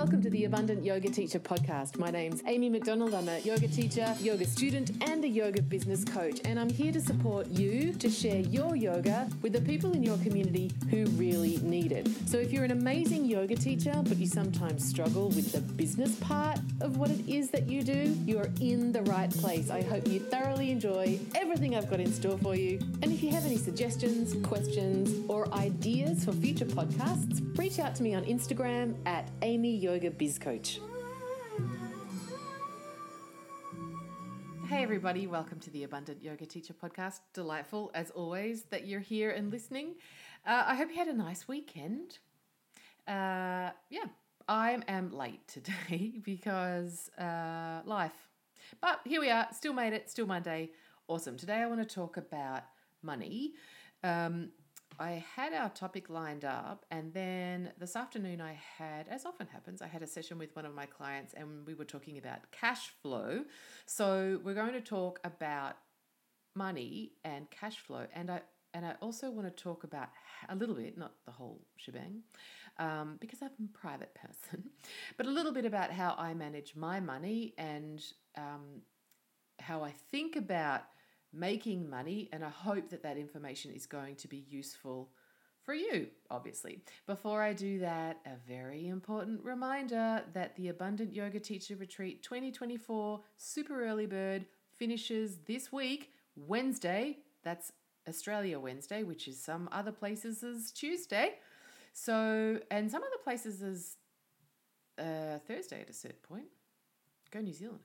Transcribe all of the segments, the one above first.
welcome to the Abundant Yoga Teacher podcast. My name's Amy McDonald. I'm a yoga teacher, yoga student, and a yoga business coach. And I'm here to support you to share your yoga with the people in your community who really need it. So if you're an amazing yoga teacher, but you sometimes struggle with the business part of what it is that you do, you're in the right place. I hope you thoroughly enjoy everything I've got in store for you. And if you have any suggestions, questions, or ideas for future podcasts, reach out to me on Instagram at Amy Yoga Biz Coach. Hey everybody, welcome to the Abundant Yoga Teacher podcast. Delightful as always that you're here and listening. I hope you had a nice weekend. I am late today because life. But here we are, still made it, still Monday. Awesome. Today I want to talk about money. I had our topic lined up, and then this afternoon I had, as often happens, I had a session with one of my clients and we were talking about cash flow. So we're going to talk about money and cash flow, and I also want to talk about a little bit, not the whole shebang, because I'm a private person, but a little bit about how I manage my money and how I think about making money, and I hope that that information is going to be useful for you, obviously. Before I do that, a very important reminder that the Abundant Yoga Teacher Retreat 2024 Super Early Bird finishes this week, Wednesday. That's Australia Wednesday, which is some other places is Tuesday. So, and some other places is Thursday at a certain point. Go New Zealand.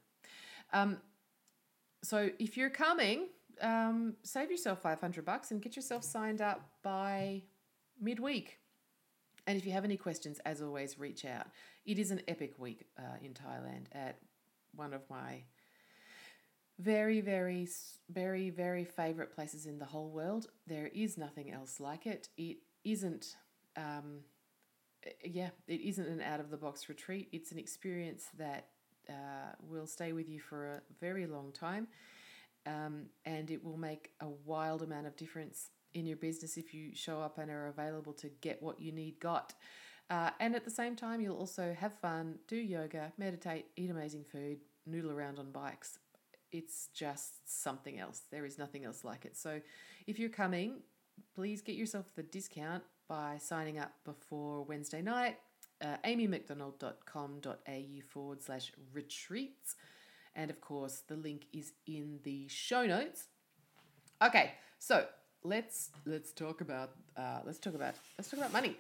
So if you're coming, save yourself $500 and get yourself signed up by midweek. And if you have any questions, as always, reach out. It is an epic week in Thailand at one of my very, very, very, very favorite places in the whole world. There is nothing else like it. It isn't, it isn't an out-of-the-box retreat. It's an experience that will stay with you for a very long time. And it will make a wild amount of difference in your business if you show up and are available to get what you need got. And at the same time, you'll also have fun, do yoga, meditate, eat amazing food, noodle around on bikes. It's just something else. There is nothing else like it. So if you're coming, please get yourself the discount by signing up before Wednesday night. amymcdonald.com.au/retreats. And of course, the link is in the show notes. Okay, so let's talk about money.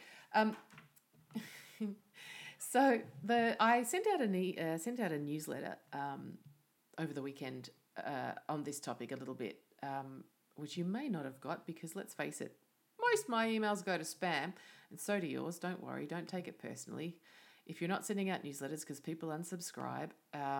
So I sent out a newsletter over the weekend on this topic a little bit, which you may not have got because let's face it, most of my emails go to spam, and so do yours. Don't worry, don't take it personally. If you're not sending out newsletters because people unsubscribe,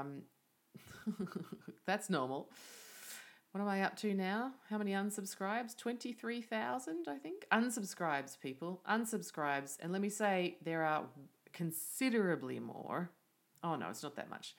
that's normal. What am I up to now? How many unsubscribes? 23,000, I think. Unsubscribes, people. Unsubscribes. And let me say, there are considerably more. Oh, no, it's not that much.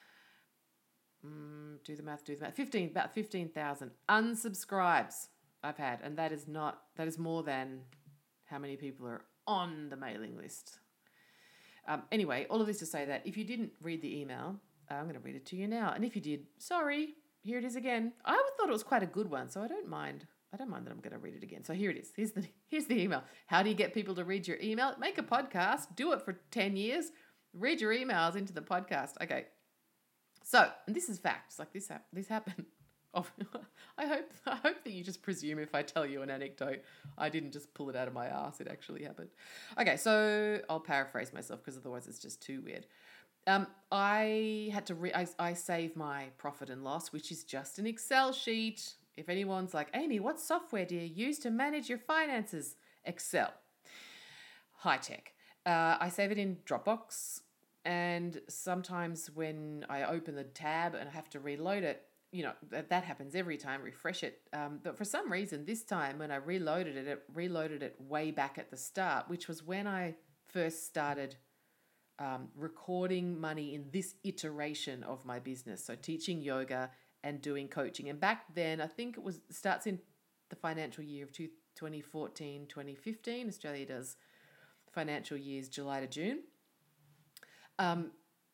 Do the math. About 15,000 unsubscribes I've had. And that is more than how many people are on the mailing list. Anyway, all of this to say that if you didn't read the email, I'm going to read it to you now. And if you did, sorry, here it is again. I thought it was quite a good one, so I don't mind that I'm going to read it again. So here it is. Here's the email. How do you get people to read your email? Make a podcast. Do it for 10 years. Read your emails into the podcast. Okay. So, and this is facts. Like this happened. Oh, I hope that you just presume if I tell you an anecdote, I didn't just pull it out of my ass. It actually happened. Okay, so I'll paraphrase myself because otherwise it's just too weird. I had to I save my profit and loss, which is just an Excel sheet. If anyone's like, Amy, what software do you use to manage your finances? Excel. High tech. I save it in Dropbox, and sometimes when I open the tab and I have to reload it, that happens every time, refresh it. But for some reason, this time when I reloaded it way back at the start, which was when I first started recording money in this iteration of my business. So teaching yoga and doing coaching. And back then, I think starts in the financial year of 2014, 2015. Australia does financial years July to June. Um,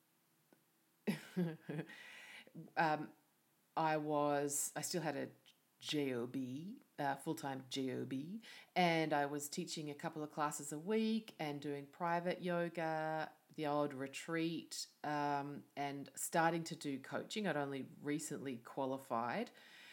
I still had a job, full-time job, and I was teaching a couple of classes a week and doing private yoga, the old retreat, and starting to do coaching. I'd only recently qualified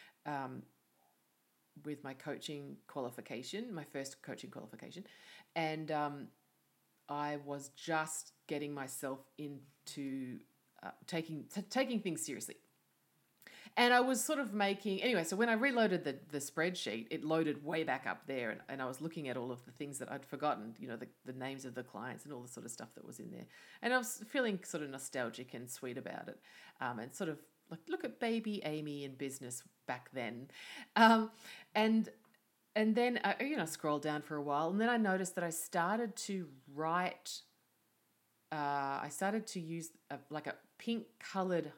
with my coaching qualification, my first coaching qualification, and I was just getting myself into taking things seriously. And I was sort of making, anyway, so when I reloaded the spreadsheet, it loaded way back up there. And I was looking at all of the things that I'd forgotten, the names of the clients and all the sort of stuff that was in there. And I was feeling sort of nostalgic and sweet about it. And sort of like, look at baby Amy in business back then. And then I scrolled down for a while. And then I noticed that I started to write, I started to use a pink colored,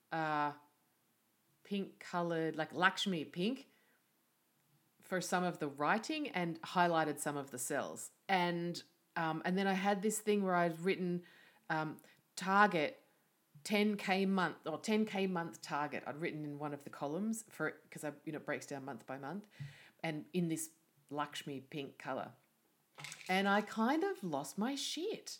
like Lakshmi pink for some of the writing and highlighted some of the cells. And then I had this thing where I'd written target 10K month or 10K month target. I'd written in one of the columns for it because it breaks down month by month and in this Lakshmi pink color. And I kind of lost my shit.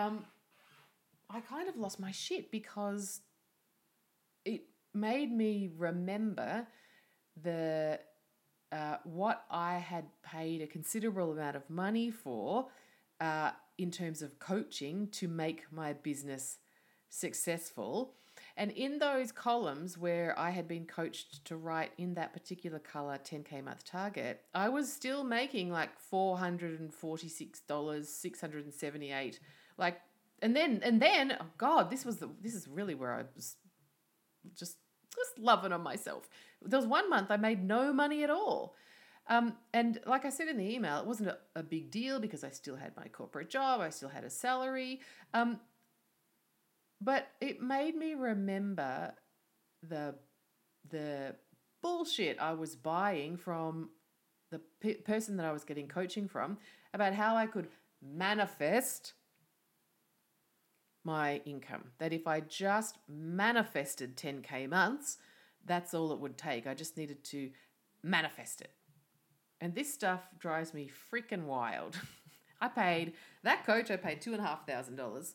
Because it made me remember the what I had paid a considerable amount of money for in terms of coaching to make my business successful. And in those columns where I had been coached to write in that particular color 10K month target, I was still making like $446, $678, like, and then oh God, this is really where I was just loving on myself. There was one month I made no money at all. And like I said in the email, it wasn't a big deal because I still had my corporate job. I still had a salary. But it made me remember the bullshit I was buying from the person that I was getting coaching from about how I could manifest my income. That if I just manifested 10K months, that's all it would take. I just needed to manifest it. And this stuff drives me freaking wild. I paid $2,500,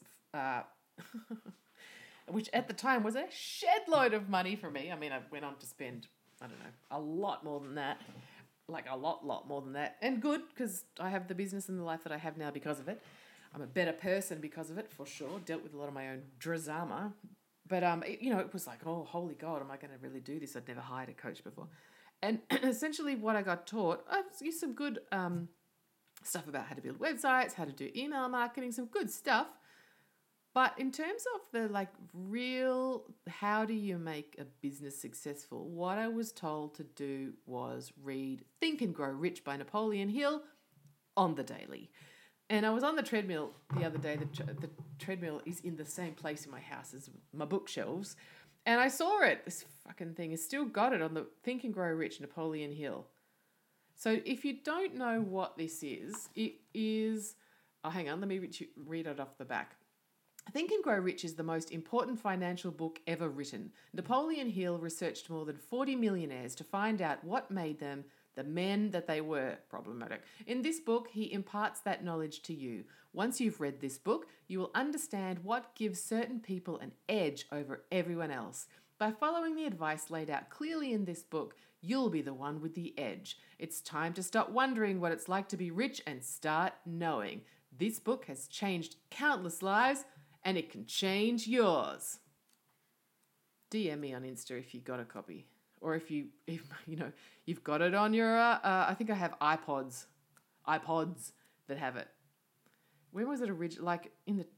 which at the time was a shed load of money for me. I mean, I went on to spend, I don't know, a lot more than that. Like a lot more than that. And good, because I have the business and the life that I have now because of it. I'm a better person because of it, for sure. Dealt with a lot of my own drama. But, it was like, oh, holy God, am I going to really do this? I'd never hired a coach before. And essentially what I got taught, I used some good stuff about how to build websites, how to do email marketing, some good stuff. But in terms of the real, how do you make a business successful, what I was told to do was read Think and Grow Rich by Napoleon Hill on the daily. And I was on the treadmill the other day. The treadmill is in the same place in my house as my bookshelves. And I saw it. This fucking thing has still got it on the Think and Grow Rich Napoleon Hill. So if you don't know what this is, it is... Oh, hang on. Let me read it off the back. Think and Grow Rich is the most important financial book ever written. Napoleon Hill researched more than 40 millionaires to find out what made them the men that they were problematic. In this book, he imparts that knowledge to you. Once you've read this book, you will understand what gives certain people an edge over everyone else. By following the advice laid out clearly in this book, you'll be the one with the edge. It's time to stop wondering what it's like to be rich and start knowing. This book has changed countless lives, and it can change yours. DM me on Insta if you got a copy. Or if you've got it on your, I think I have iPods that have it. When was it originally? Like in the,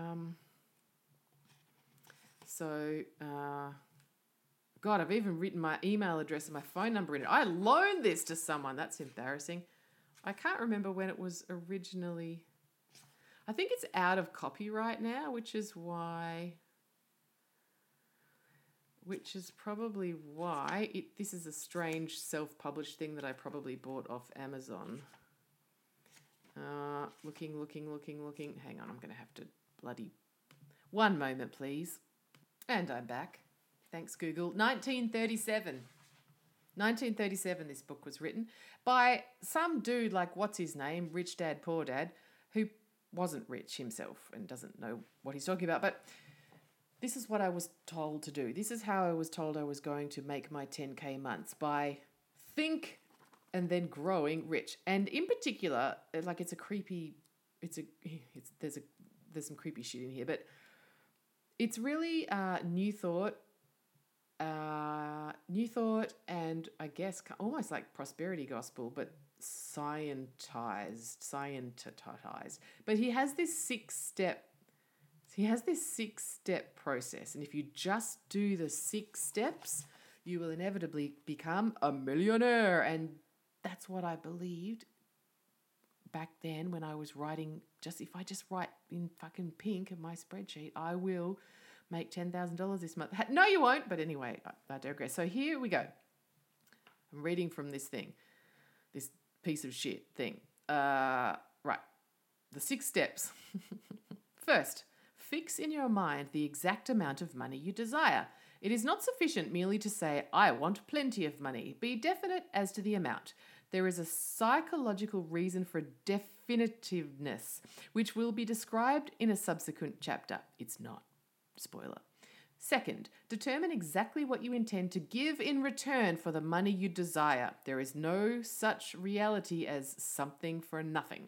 God, I've even written my email address and my phone number in it. I loaned this to someone. That's embarrassing. I can't remember when it was originally. I think it's out of copyright now, which is probably why this is a strange self-published thing that I probably bought off Amazon. Looking. Hang on, I'm going to have to bloody One moment, please. And I'm back. Thanks, Google. 1937. 1937, this book was written by some dude like, what's his name? Rich Dad, Poor Dad, who wasn't rich himself and doesn't know what he's talking about. But this is what I was told to do. This is how I was told I was going to make my 10K months, by think and then growing rich. And in particular, like, there's some creepy shit in here, but it's really New Thought, and I guess almost like prosperity gospel, but scientized. But he has this six-step process, and if you just do the 6 steps, you will inevitably become a millionaire. And that's what I believed back then when I was writing. If I just write in fucking pink in my spreadsheet, I will make $10,000 this month. No, you won't. But anyway, I digress. So here we go. I'm reading from this thing, this piece of shit thing. Right. The 6 steps. First, fix in your mind the exact amount of money you desire. It is not sufficient merely to say, I want plenty of money. Be definite as to the amount. There is a psychological reason for definitiveness, which will be described in a subsequent chapter. It's not. Spoiler. Second, determine exactly what you intend to give in return for the money you desire. There is no such reality as something for nothing.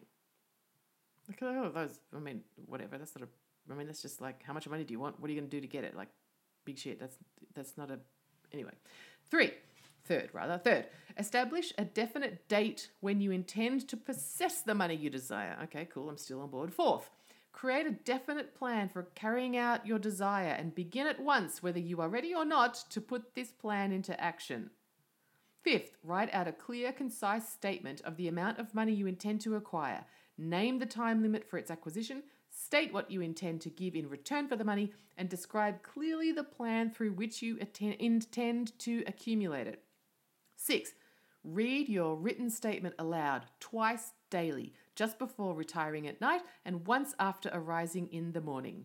Whatever. That's just like, how much money do you want? What are you going to do to get it? Like, big shit. That's not a... Anyway. Third, establish a definite date when you intend to possess the money you desire. Okay, cool. I'm still on board. Fourth, create a definite plan for carrying out your desire and begin at once, whether you are ready or not, to put this plan into action. Fifth, write out a clear, concise statement of the amount of money you intend to acquire. Name the time limit for its acquisition, state what you intend to give in return for the money, and describe clearly the plan through which you intend to accumulate it. 6, read your written statement aloud twice daily, just before retiring at night and once after arising in the morning.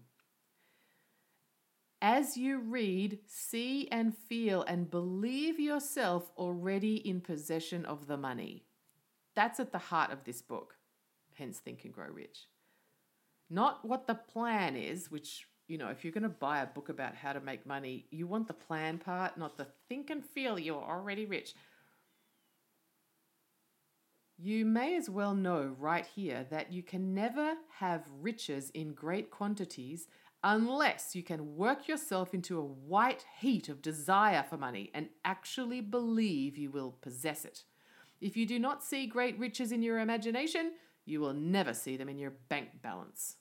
As you read, see and feel and believe yourself already in possession of the money. That's at the heart of this book, hence Think and Grow Rich. Not what the plan is, which, if you're going to buy a book about how to make money, you want the plan part, not the think and feel you're already rich. You may as well know right here that you can never have riches in great quantities unless you can work yourself into a white heat of desire for money and actually believe you will possess it. If you do not see great riches in your imagination, you will never see them in your bank balance.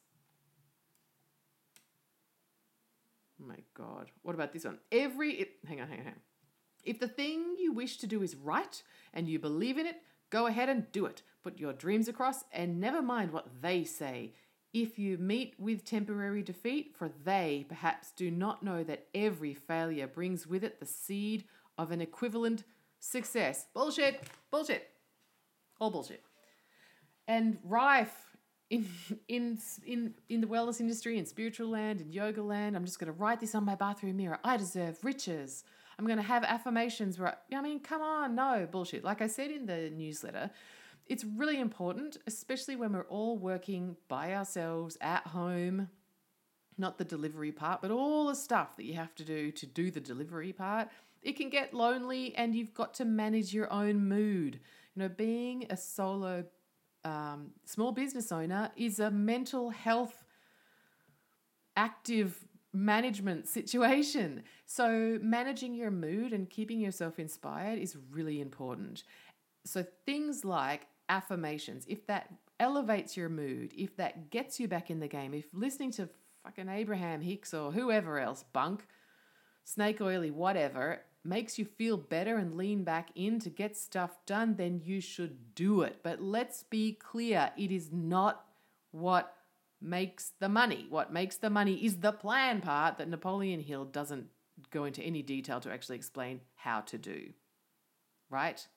Oh my God. What about this one? Hang on. If the thing you wish to do is right and you believe in it, go ahead and do it. Put your dreams across and never mind what they say. If you meet with temporary defeat, for they perhaps do not know that every failure brings with it the seed of an equivalent success. Bullshit. All bullshit. And rife in the wellness industry, in spiritual land, in yoga land. I'm just going to write this on my bathroom mirror. I deserve riches. I'm going to have affirmations where, come on, no, bullshit. Like I said in the newsletter, it's really important, especially when we're all working by ourselves at home, not the delivery part, but all the stuff that you have to do the delivery part. It can get lonely and you've got to manage your own mood. Being a solo small business owner is a mental health active management situation. So managing your mood and keeping yourself inspired is really important. So things like affirmations, if that elevates your mood, if that gets you back in the game, if listening to fucking Abraham Hicks or whoever else, Bunk, Snake Oily, whatever, makes you feel better and lean back in to get stuff done, then you should do it. But let's be clear, it is not what makes the money. What makes the money is the plan part that Napoleon Hill doesn't go into any detail to actually explain how to do. Right?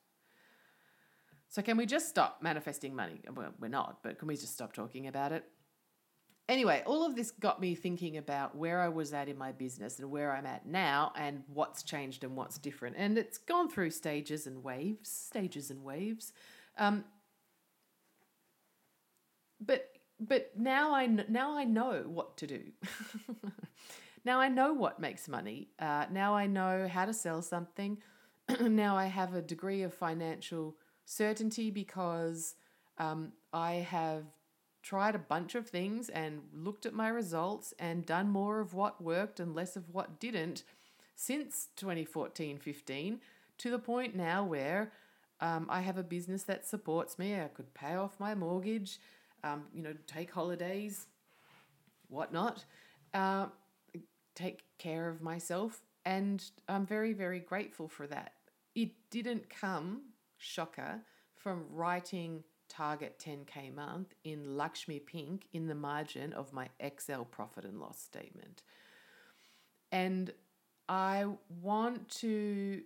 So can we just stop manifesting money? Well, we're not, but can we just stop talking about it? Anyway, all of this got me thinking about where I was at in my business and where I'm at now and what's changed and what's different. And it's gone through stages and waves. But now I know what to do. Now I know what makes money. Now I know how to sell something. Now I have a degree of financial certainty because I have tried a bunch of things and looked at my results and done more of what worked and less of what didn't since 2014-15, to the point now where I have a business that supports me. I could pay off my mortgage, take holidays, whatnot, take care of myself. And I'm very, very grateful for that. It didn't come, shocker, from writing target 10K month in Lakshmi Pink in the margin of my Excel profit and loss statement. And I want to,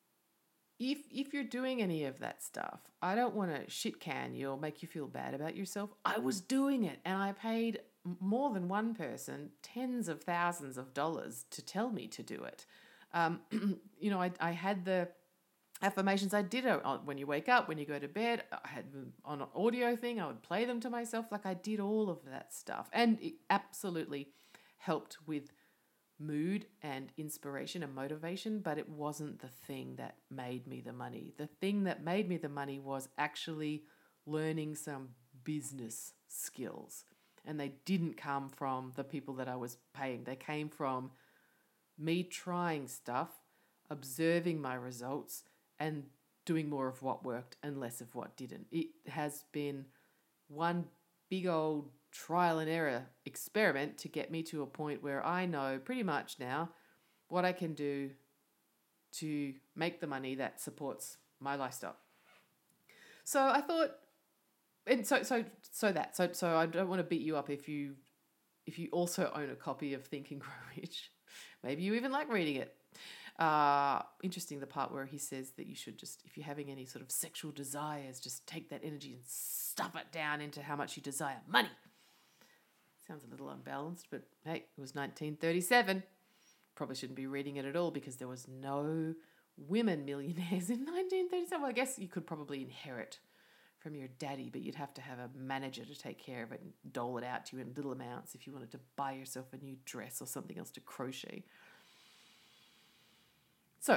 if you're doing any of that stuff, I don't want to shit can you or make you feel bad about yourself. I was doing it and I paid more than one person tens of thousands of dollars to tell me to do it. I had the affirmations. I did it when you wake up, when you go to bed. I had them on an audio thing. I would play them to myself. Like I did all of that stuff. And it absolutely helped with mood and inspiration and motivation, but it wasn't the thing that made me the money. The thing that made me the money was actually learning some business skills. And they didn't come from the people that I was paying. They came from me trying stuff, observing my results, and doing more of what worked and less of what didn't. It has been one big old trial and error experiment to get me to a point where I know pretty much now what I can do to make the money that supports my lifestyle. So I thought, and so I don't want to beat you up if you also own a copy of Think and Grow Rich. Maybe you even like reading it. Interesting, the part where he says that you should just, if you're having any sort of sexual desires, just take that energy and stuff it down into how much you desire money. Sounds a little unbalanced, but hey, it was 1937. Probably shouldn't be reading it at all because there was no women millionaires in 1937. Well, I guess you could probably inherit from your daddy, but you'd have to have a manager to take care of it and dole it out to you in little amounts if you wanted to buy yourself a new dress or something else to crochet. So,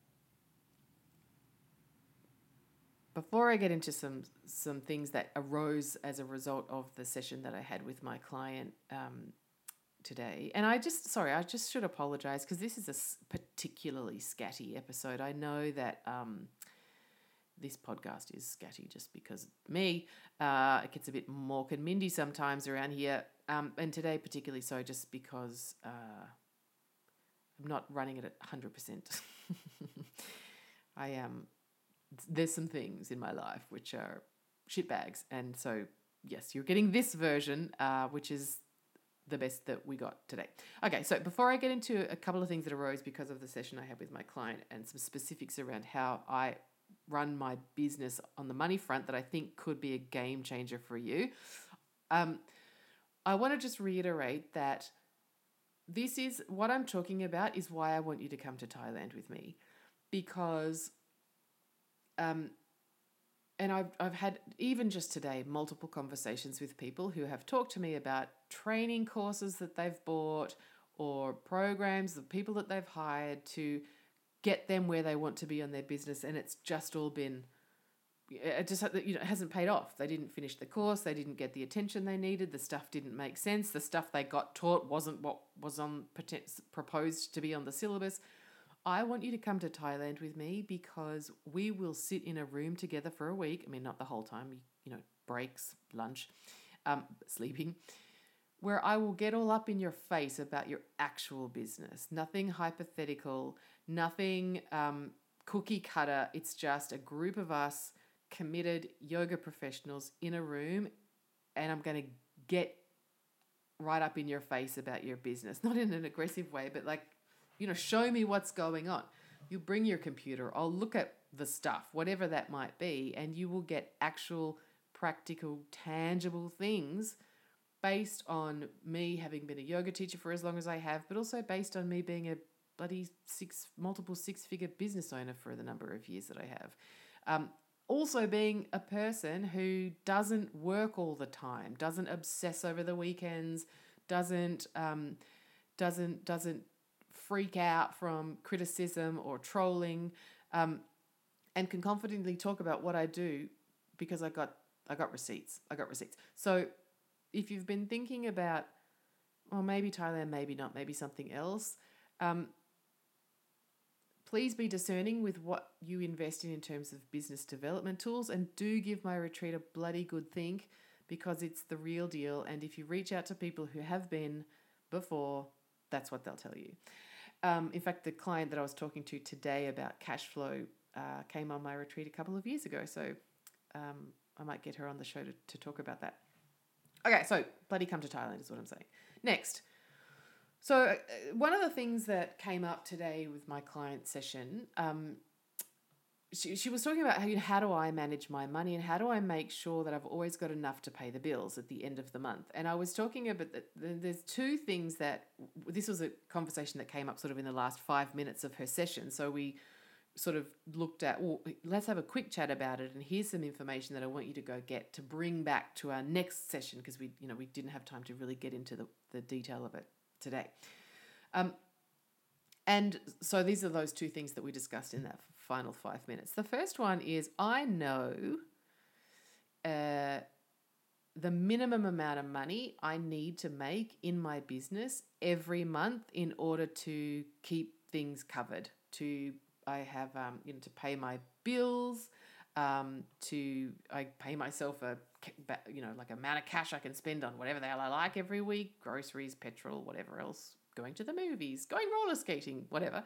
before I get into some things that arose as a result of the session that I had with my client today, and I just should apologize because this is a particularly scatty episode. I know that this podcast is scatty just because me. It gets a bit Mork and Mindy sometimes around here, and today particularly so just because I'm not running it at 100%. I am. There's some things in my life which are shitbags, and so yes, you're getting this version, which is the best that we got today. Okay, so before I get into a couple of things that arose because of the session I had with my client and some specifics around how I run my business on the money front that I think could be a game changer for you, I want to just reiterate that this is what I'm talking about is why I want you to come to Thailand with me, because and I've had, even just today, multiple conversations with people who have talked to me about training courses that they've bought or programs, the people that they've hired to get them where they want to be on their business, and it's just all been, it just, it hasn't paid off. They didn't finish the course, they didn't get the attention they needed, the stuff didn't make sense, the stuff they got taught wasn't what was proposed to be on the syllabus. I want you to come to Thailand with me because we will sit in a room together for a week. I mean, not the whole time, breaks, lunch, sleeping, where I will get all up in your face about your actual business. Nothing hypothetical, nothing cookie cutter. It's just a group of us committed yoga professionals in a room, and I'm going to get right up in your face about your business. Not in an aggressive way, but like, show me what's going on. You bring your computer, I'll look at the stuff, whatever that might be, and you will get actual, practical, tangible things based on me having been a yoga teacher for as long as I have, but also based on me being a bloody multiple six-figure business owner for the number of years that I have. Also being a person who doesn't work all the time, doesn't obsess over the weekends, doesn't freak out from criticism or trolling, and can confidently talk about what I do because I got receipts. So if you've been thinking about, well, maybe Thailand, maybe not, maybe something else, please be discerning with what you invest in terms of business development tools, and do give my retreat a bloody good think, because it's the real deal. And if you reach out to people who have been before, that's what they'll tell you. In fact, the client that I was talking to today about cash flow came on my retreat a couple of years ago. So I might get her on the show to talk about that. Okay, so bloody come to Thailand is what I'm saying. Next. So one of the things that came up today with my client session, she was talking about how do I manage my money and how do I make sure that I've always got enough to pay the bills at the end of the month. And I was talking about that there's two things that, this was a conversation that came up sort of in the last 5 minutes of her session. So we sort of looked at, well, let's have a quick chat about it, and here's some information that I want you to go get to bring back to our next session, because we didn't have time to really get into the detail of it today. And so these are those two things that we discussed in that final 5 minutes. The first one is, I know the minimum amount of money I need to make in my business every month in order to keep things covered. I have to pay my bills, I pay myself like amount of cash I can spend on whatever the hell I like every week, groceries, petrol, whatever else, going to the movies, going roller skating, whatever.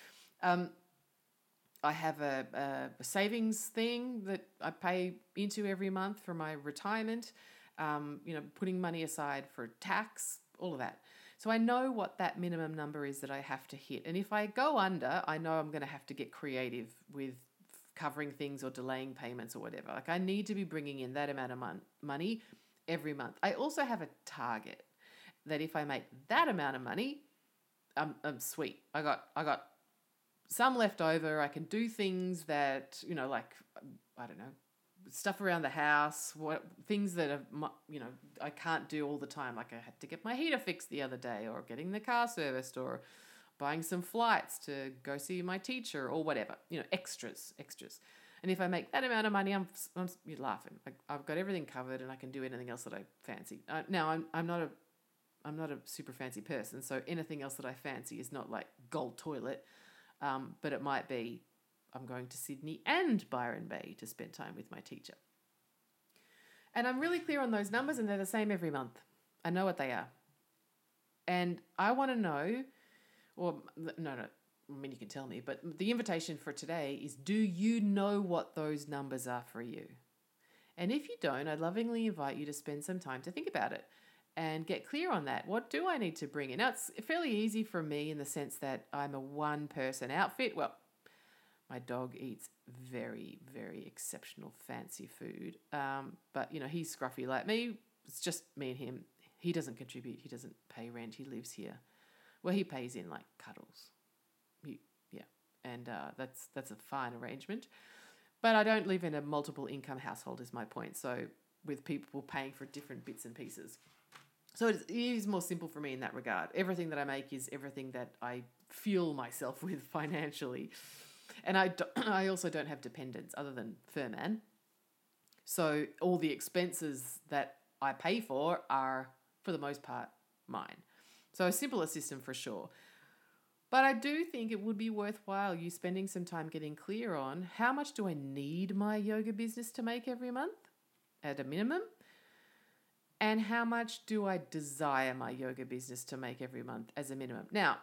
I have a savings thing that I pay into every month for my retirement, putting money aside for tax, all of that. So I know what that minimum number is that I have to hit. And if I go under, I know I'm going to have to get creative with covering things or delaying payments or whatever. Like, I need to be bringing in that amount of money every month. I also have a target that if I make that amount of money, I'm sweet. I got some left over. I can do things that, like, I don't know, stuff around the house, things that are, I can't do all the time. Like, I had to get my heater fixed the other day, or getting the car serviced, or buying some flights to go see my teacher, or whatever, extras. And if I make that amount of money, you're laughing. I've got everything covered, and I can do anything else that I fancy. Now I'm not a super fancy person, so anything else that I fancy is not like gold toilet, but it might be, I'm going to Sydney and Byron Bay to spend time with my teacher. And I'm really clear on those numbers, and they're the same every month. I know what they are. And I want to know, or no, I mean, you can tell me, but the invitation for today is, do you know what those numbers are for you? And if you don't, I'd lovingly invite you to spend some time to think about it and get clear on that. What do I need to bring in? Now, it's fairly easy for me in the sense that I'm a one-person outfit. Well, my dog eats very, very exceptional fancy food. But, he's scruffy like me. It's just me and him. He doesn't contribute. He doesn't pay rent. He lives here. Well, he pays in like cuddles. And that's a fine arrangement. But I don't live in a multiple income household is my point. So with people paying for different bits and pieces. So it is more simple for me in that regard. Everything that I make is everything that I fuel myself with financially. And I also don't have dependents other than Furman. So all the expenses that I pay for are, for the most part, mine. So a simpler system for sure. But I do think it would be worthwhile you spending some time getting clear on, how much do I need my yoga business to make every month at a minimum? And how much do I desire my yoga business to make every month as a minimum? Now,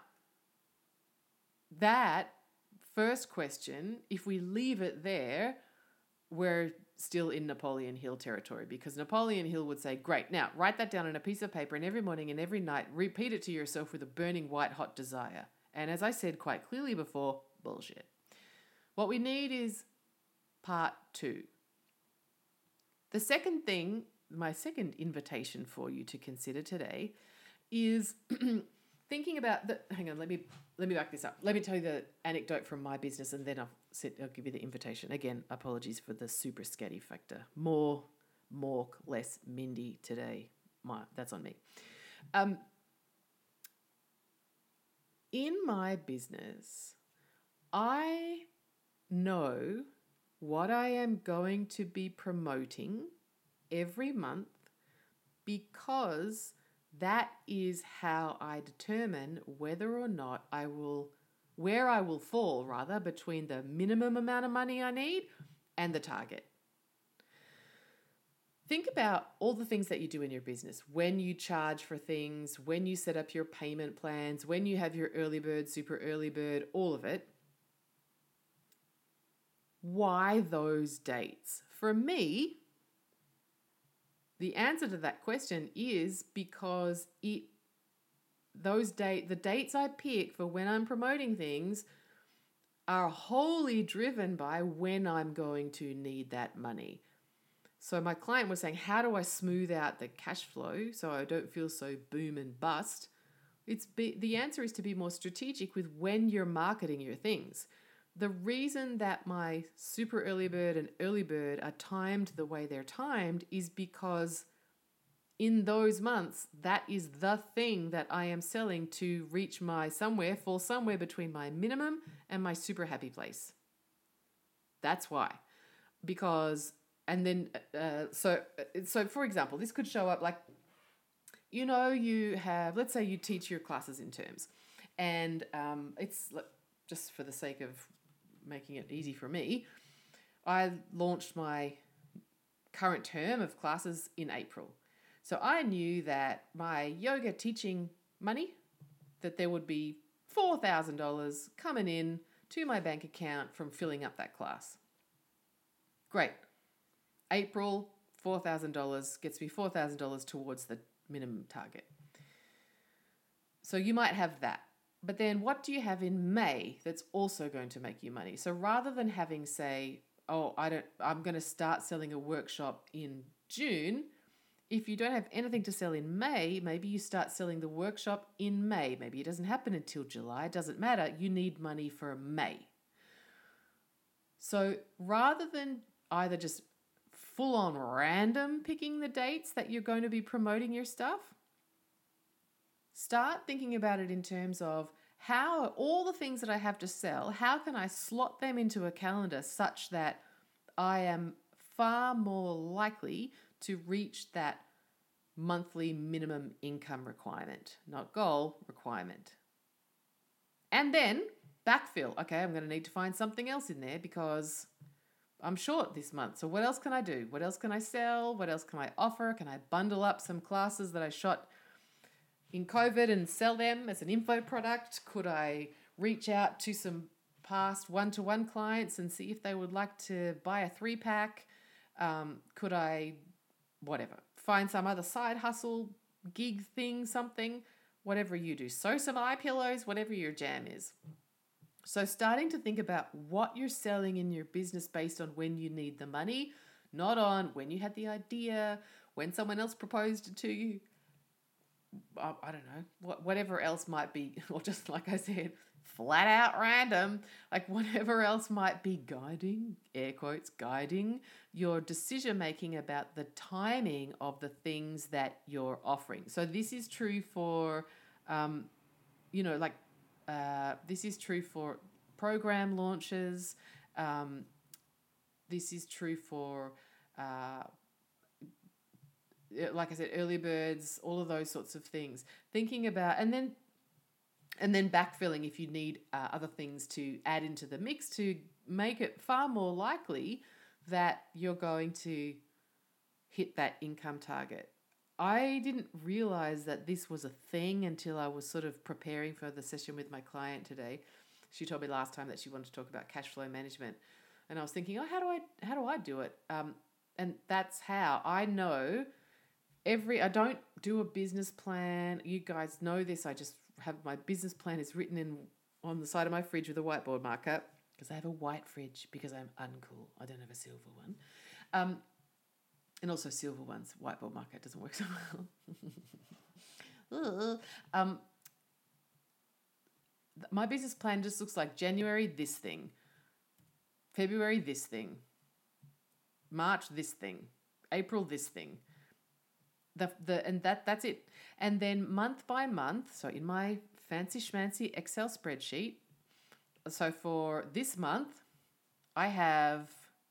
that first question, if we leave it there, we're still in Napoleon Hill territory, because Napoleon Hill would say, great, now write that down on a piece of paper, and every morning and every night repeat it to yourself with a burning white hot desire. And as I said quite clearly before, bullshit. What we need is part 2. The second thing my second invitation for you to consider today is thinking about the. Hang on, let me back this up. Let me tell you the anecdote from my business, and then I'll give you the invitation. Again, apologies for the super scatty factor. More Mork, less Mindy today. That's on me. In my business, I know what I am going to be promoting every month because that is how I determine whether or not where I will fall rather between the minimum amount of money I need and the target. Think about all the things that you do in your business, when you charge for things, when you set up your payment plans, when you have your early bird, super early bird, all of it. Why those dates? For me, the answer to that question is because the dates I pick for when I'm promoting things are wholly driven by when I'm going to need that money. So my client was saying, how do I smooth out the cash flow so I don't feel so boom and bust? The answer is to be more strategic with when you're marketing your things. The reason that my super early bird and early bird are timed the way they're timed is because in those months, that is the thing that I am selling to reach fall somewhere between my minimum and my super happy place. That's why. Because, and then, so for example, this could show up like, let's say you teach your classes in terms, and it's just for the sake of making it easy for me, I launched my current term of classes in April. So I knew that my yoga teaching money, that there would be $4,000 coming in to my bank account from filling up that class. Great. April, $4,000 gets me $4,000 towards the minimum target. So you might have that. But then what do you have in May that's also going to make you money? So rather than having, say, I'm going to start selling a workshop in June, if you don't have anything to sell in May, maybe you start selling the workshop in May. Maybe it doesn't happen until July. It doesn't matter. You need money for May. So rather than either just full on random picking the dates that you're going to be promoting your stuff, start thinking about it in terms of how all the things that I have to sell, how can I slot them into a calendar such that I am far more likely to reach that monthly minimum income requirement, not goal, requirement. And then backfill. Okay, I'm going to need to find something else in there because I'm short this month. So what else can I do? What else can I sell? What else can I offer? Can I bundle up some classes that I shot in COVID and sell them as an info product? Could I reach out to some past one-to-one clients and see if they would like to buy a 3-pack? Could I, find some other side hustle, gig thing, something, whatever you do. Sew some eye pillows, whatever your jam is. So starting to think about what you're selling in your business based on when you need the money, not on when you had the idea, when someone else proposed it to you. I don't know, whatever else might be, or just like I said, flat out random, like whatever else might be guiding, air quotes, guiding your decision making about the timing of the things that you're offering. So this is true for, this is true for program launches. This is true for, like I said, early birds, all of those sorts of things. Thinking about, and then backfilling if you need other things to add into the mix to make it far more likely that you're going to hit that income target. I didn't realize that this was a thing until I was sort of preparing for the session with my client today. She told me last time that she wanted to talk about cash flow management. And I was thinking, how do I do it? And that's how I know I don't do a business plan. You guys know this. I just have my business plan is written on the side of my fridge with a whiteboard marker because I have a white fridge because I'm uncool. I don't have a silver one. And also silver ones. Whiteboard marker doesn't work so well. My business plan just looks like January, this thing. February, this thing. March, this thing. April, this thing. That's it. And then month by month, so in my fancy schmancy Excel spreadsheet, so for this month, I have,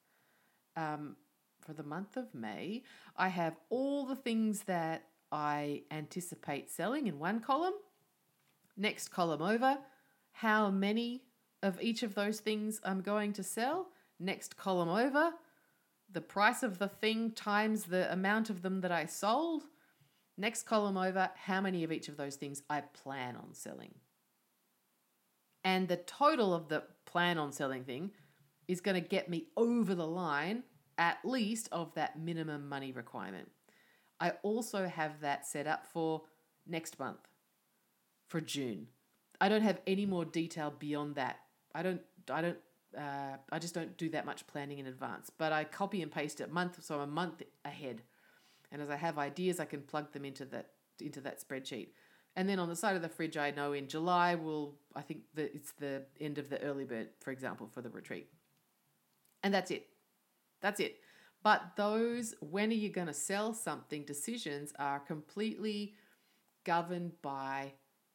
for the month of May, I have all the things that I anticipate selling in one column. Next column over, how many of each of those things I'm going to sell. Next column over, the price of the thing times the amount of them that I sold. Next column over, how many of each of those things I plan on selling. And the total of the plan on selling thing is going to get me over the line, at least, of that minimum money requirement. I also have that set up for next month, for June. I don't have any more detail beyond that. I just don't do that much planning in advance, but I copy and paste it so I'm a month ahead. And as I have ideas, I can plug them into that spreadsheet. And then on the side of the fridge, I know in July I think that it's the end of the early bird, for example, for the retreat. And that's it. But those, when are you going to sell something, decisions are completely governed by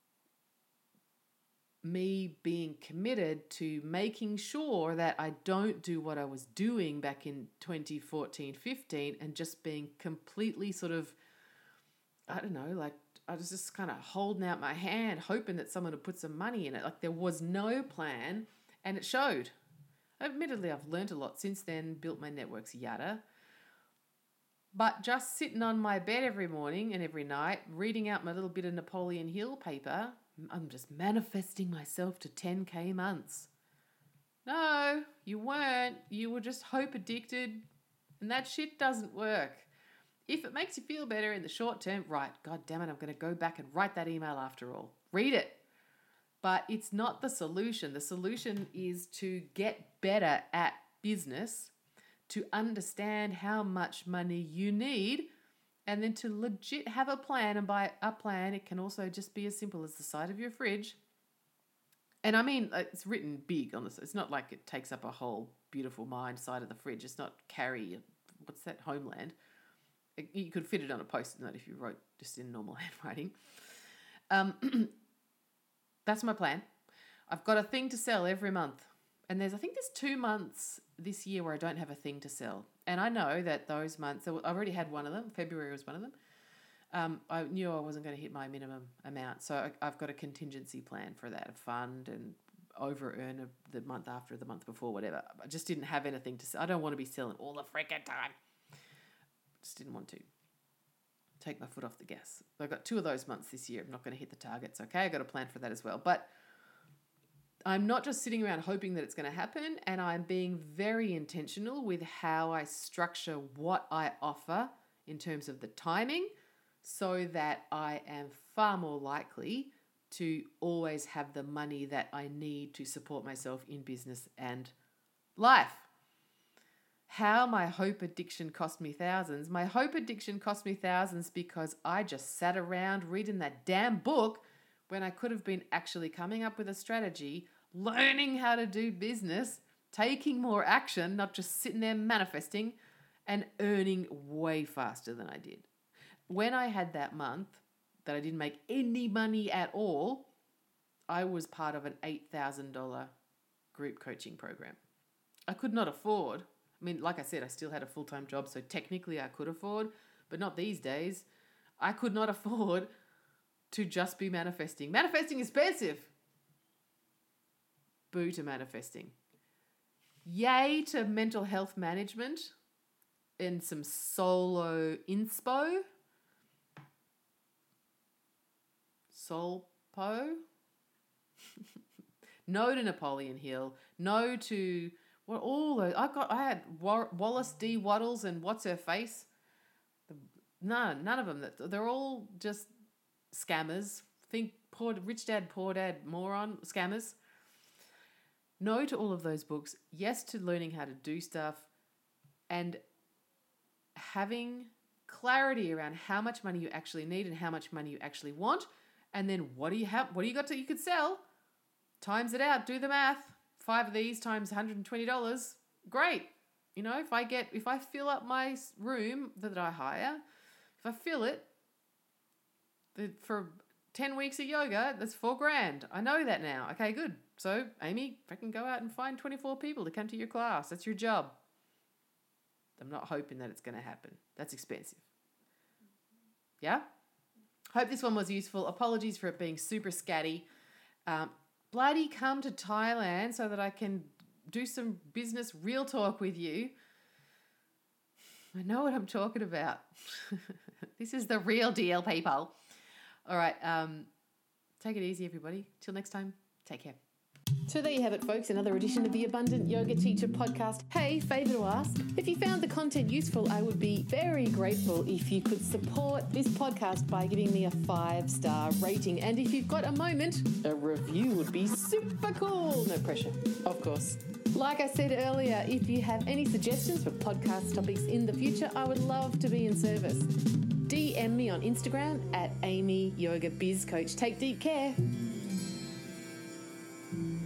me being committed to making sure that I don't do what I was doing back in 2014, 15 and just being completely sort of, I don't know, like I was just kind of holding out my hand, hoping that someone would put some money in it. Like there was no plan and it showed. Admittedly, I've learned a lot since then, built my networks, yada. But just sitting on my bed every morning and every night, reading out my little bit of Napoleon Hill paper, I'm just manifesting myself to 10K months. No, you weren't. You were just hope addicted, and that shit doesn't work. If it makes you feel better in the short term, right, God damn it, I'm going to go back and write that email after all. Read it. But it's not the solution. The solution is to get better at business, to understand how much money you need, and then to legit have a plan. And by a plan, it can also just be as simple as the side of your fridge. And I mean, it's written big on this. It's not like it takes up a whole beautiful mind side of the fridge. It's not Carrie, what's that, Homeland. You could fit it on a post-it note if you wrote just in normal handwriting. That's my plan. I've got a thing to sell every month. And I think there's 2 months this year where I don't have a thing to sell. And I know that those months, I've already had one of them. February was one of them. I knew I wasn't going to hit my minimum amount. So I've got a contingency plan for that, a fund, and over-earn the month after, the month before, whatever. I just didn't have anything to sell. I don't want to be selling all the freaking time. Just didn't want to take my foot off the gas. I've got 2 of those months this year. I'm not going to hit the targets. Okay, I've got a plan for that as well. But I'm not just sitting around hoping that it's going to happen, and I'm being very intentional with how I structure what I offer in terms of the timing so that I am far more likely to always have the money that I need to support myself in business and life. How my hope addiction cost me thousands. My hope addiction cost me thousands because I just sat around reading that damn book when I could have been actually coming up with a strategy, learning how to do business, taking more action, not just sitting there manifesting, and earning way faster than I did. When I had that month that I didn't make any money at all, I was part of an $8,000 group coaching program. I could not afford. I mean, like I said, I still had a full-time job, so technically I could afford, but not these days. I could not afford to just be manifesting. Manifesting is expensive. Boo to manifesting. Yay to mental health management and some solo inspo. Solpo. No to Napoleon Hill. No to all those. I had Wallace D. Waddles and what's her face. None of them. They're all just scammers. Think Rich Dad, Poor Dad, moron, scammers. No to all of those books. Yes to learning how to do stuff. And having clarity around how much money you actually need and how much money you actually want. And then what do you have? What do you got that you could sell? Times it out. Do the math. 5 of these times $120. Great. You know, if I fill up my room that I hire, if I fill it for 10 weeks of yoga, that's $4,000. I know that now. Okay, good. So, Amy, freaking go out and find 24 people to come to your class. That's your job. I'm not hoping that it's going to happen. That's expensive. Yeah? Hope this one was useful. Apologies for it being super scatty. Bloody come to Thailand so that I can do some business real talk with you. I know what I'm talking about. This is the real deal, people. All right. Take it easy, everybody. Till next time, take care. So there you have it, folks, another edition of the Abundant Yoga Teacher podcast. Hey, favour to ask. If you found the content useful, I would be very grateful if you could support this podcast by giving me a 5-star rating. And if you've got a moment, a review would be super cool. No pressure, of course. Like I said earlier, if you have any suggestions for podcast topics in the future, I would love to be in service. DM me on Instagram at Amy Yoga Biz Coach. Take deep care.